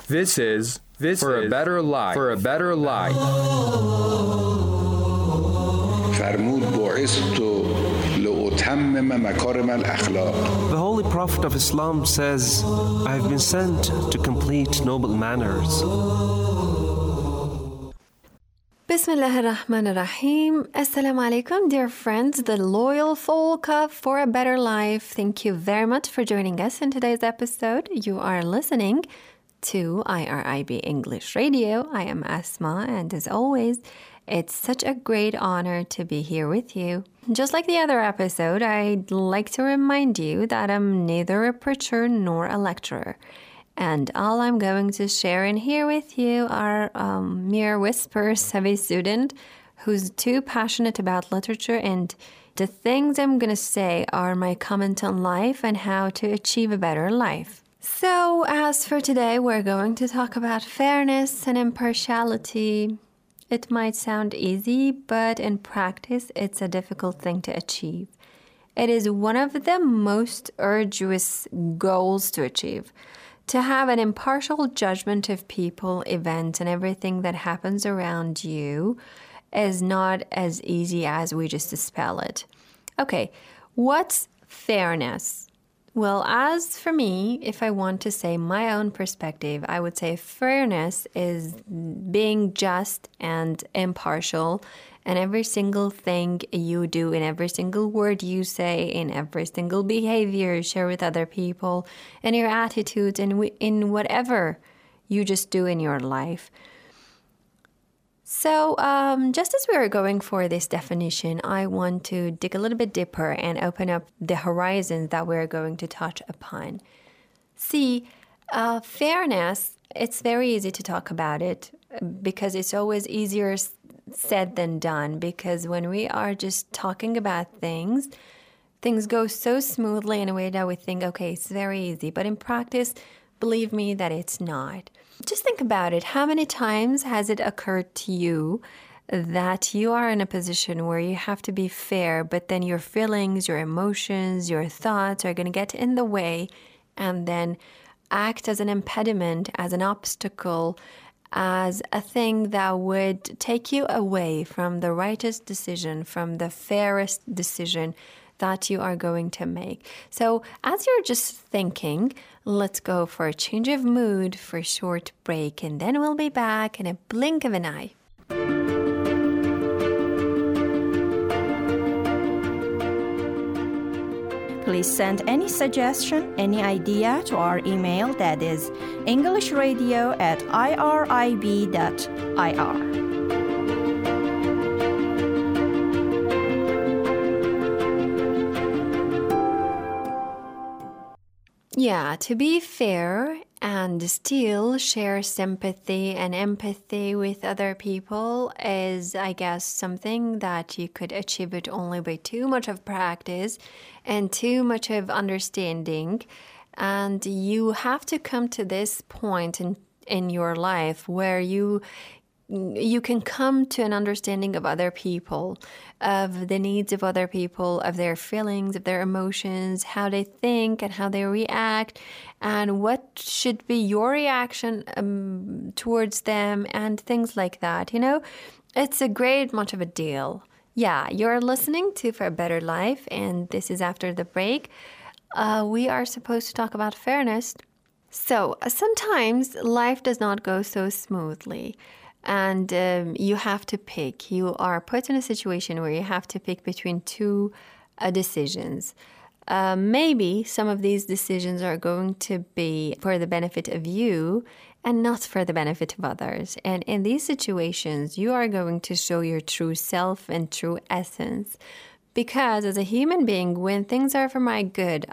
This is For a Better Life. For a Better Life. فرمود بعثت لأتمم مكارم الأخلاق. The Holy Prophet of Islam says, I have been sent to complete noble manners. Bismillah ar-Rahman ar-Rahim. Assalamu alaikum, dear friends, the loyal folk of For a Better Life. Thank you very much for joining us in today's episode. You are listening to IRIB English Radio. I am Asma, and as always, it's such a great honor to be here with you. Just like the other episode, I'd like to remind you that I'm neither a preacher nor a lecturer. And all I'm going to share in here with you are mere whispers of a student who's too passionate about literature, and the things I'm going to say are my comment on life and how to achieve a better life. So, as for today, we're going to talk about fairness and impartiality. It might sound easy, but in practice, it's a difficult thing to achieve. It is one of the most arduous goals to achieve. To have an impartial judgment of people, events, and everything that happens around you is not as easy as we just spell it. Okay, what's fairness? Well, as for me, if I want to say my own perspective, I would say fairness is being just and impartial in every single thing you do, in every single word you say, in every single behavior you share with other people, in your attitudes, and in whatever you just do in your life. So, just as we are going for this definition, I want to dig a little bit deeper and open up the horizons that we're going to touch upon. See, fairness, it's very easy to talk about it because it's always easier said than done, because when we are just talking about things go so smoothly in a way that we think, okay, it's very easy. But in practice, believe me that it's not. Just think about it. How many times has it occurred to you that you are in a position where you have to be fair, but then your feelings, your emotions, your thoughts are going to get in the way and then act as an impediment, as an obstacle, as a thing that would take you away from the rightest decision, from the fairest decision that you are going to make. So as you're just thinking, let's go for a change of mood, for a short break, and then we'll be back in a blink of an eye. Please send any suggestion, any idea to our email, that is englishradio@irib.ir. Yeah, to be fair and still share sympathy and empathy with other people is, I guess, something that you could achieve it only by too much of practice and too much of understanding. And you have to come to this point in your life where you can come to an understanding of other people, of the needs of other people, of their feelings, of their emotions, how they think and how they react, and what should be your reaction towards them, and things like that. You know, it's a great much of a deal. Yeah, you're listening to For a Better Life, and this is after the break. We are supposed to talk about fairness. So sometimes life does not go so smoothly. And you have to pick. You are put in a situation where you have to pick between two decisions. Maybe some of these decisions are going to be for the benefit of you and not for the benefit of others. And in these situations, you are going to show your true self and true essence. Because as a human being, when things are for my good,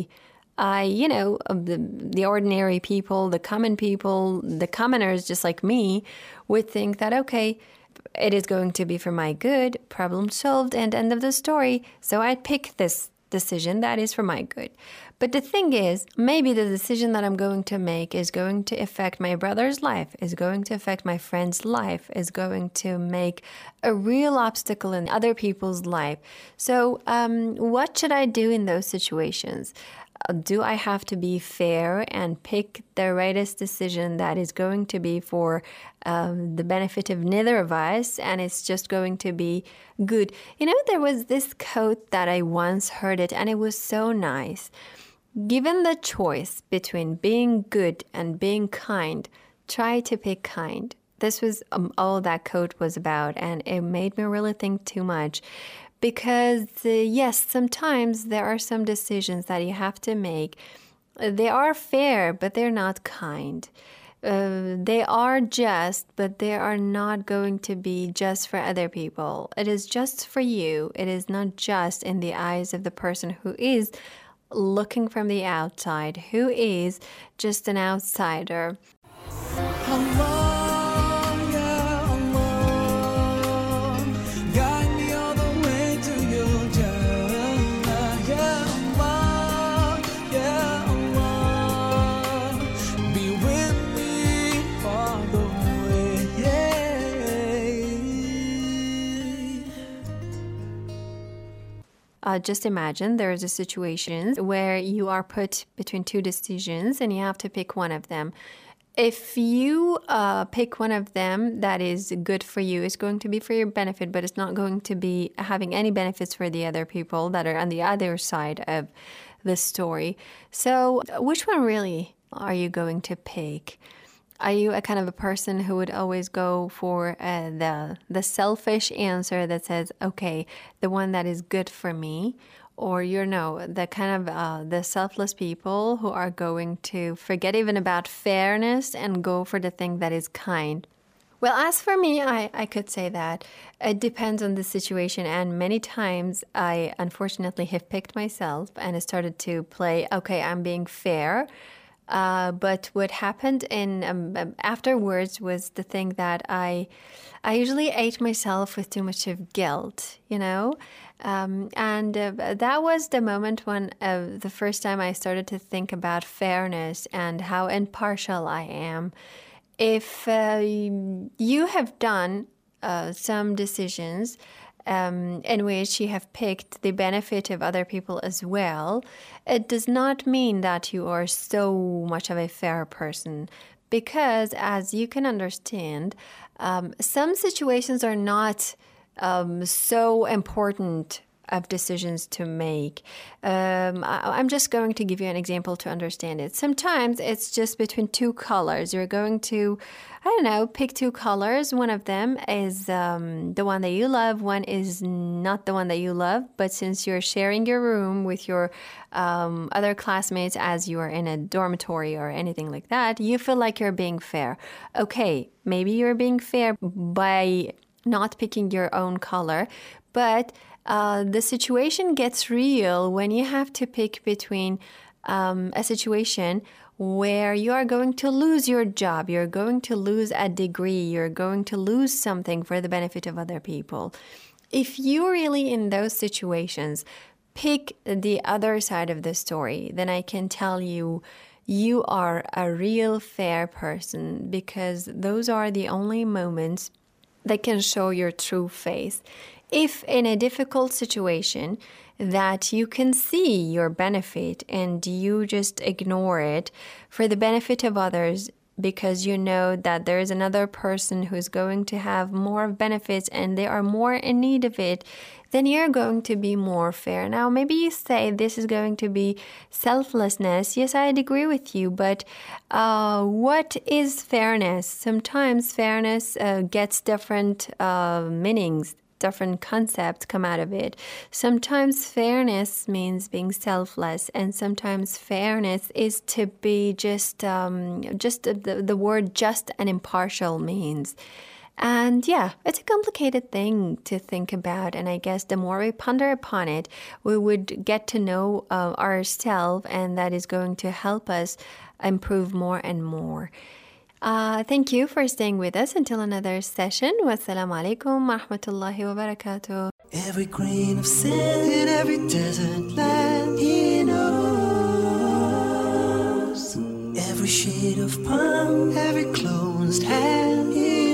the ordinary people, the common people, the commoners just like me would think that, okay, it is going to be for my good, problem solved, and end of the story. So I'd pick this decision that is for my good. But the thing is, maybe the decision that I'm going to make is going to affect my brother's life, is going to affect my friend's life, is going to make a real obstacle in other people's life. So what should I do in those situations? do I have to be fair and pick the rightest decision that is going to be for the benefit of neither of us, and it's just going to be good? You know, there was this quote that I once heard it, and it was so nice. Given the choice between being good and being kind, try to pick kind. This was all that quote was about, and it made me really think too much. Because, yes, sometimes there are some decisions that you have to make. They are fair, but they're not kind. They are just, but they are not going to be just for other people. It is just for you. It is not just in the eyes of the person who is looking from the outside, who is just an outsider. Just imagine there's a situation where you are put between two decisions and you have to pick one of them. If you pick one of them that is good for you, it's going to be for your benefit, but it's not going to be having any benefits for the other people that are on the other side of the story. So which one really are you going to pick? Are you a kind of a person who would always go for the selfish answer that says, okay, the one that is good for me? Or the kind of the selfless people who are going to forget even about fairness and go for the thing that is kind? Well, as for me, I could say that it depends on the situation. And many times I unfortunately have picked myself and I started to play, okay, I'm being fair. But what happened afterwards was the thing that I usually ate myself with too much of guilt, you know? And that was the moment when the first time I started to think about fairness and how impartial I am. If you have done some decisions in which you have picked the benefit of other people as well, it does not mean that you are so much of a fair person. Because, as you can understand, some situations are not so important of decisions to make. I'm just going to give you an example to understand it. Sometimes it's just between two colors. You're going to, pick two colors. One of them is the one that you love. One is not the one that you love. But since you're sharing your room with your other classmates as you are in a dormitory or anything like that, you feel like you're being fair. Okay, maybe you're being fair by not picking your own color, but the situation gets real when you have to pick between a situation where you are going to lose your job, you're going to lose a degree, you're going to lose something for the benefit of other people. If you really in those situations pick the other side of the story, then I can tell you, you are a real fair person, because those are the only moments that can show your true face. If in a difficult situation that you can see your benefit and you just ignore it for the benefit of others because you know that there is another person who's going to have more benefits and they are more in need of it, then you're going to be more fair. Now, maybe you say this is going to be selflessness. Yes, I'd agree with you, but what is fairness? Sometimes fairness gets different meanings. Different concepts come out of it. Sometimes fairness means being selfless, and sometimes fairness is to be just the word just and impartial means. And yeah, it's a complicated thing to think about, and I guess the more we ponder upon it, we would get to know ourselves, and that is going to help us improve more and more. Thank you for staying with us until another session. Wassalamu alaikum wa rahmatullahi wa barakatuh. Every grain of sand in every desert land he knows. Every shade of palm, every closed hand he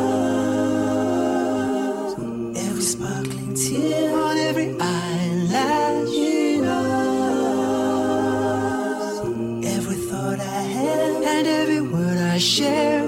knows. Every sparkling tear on every eyelash he knows. and every word I share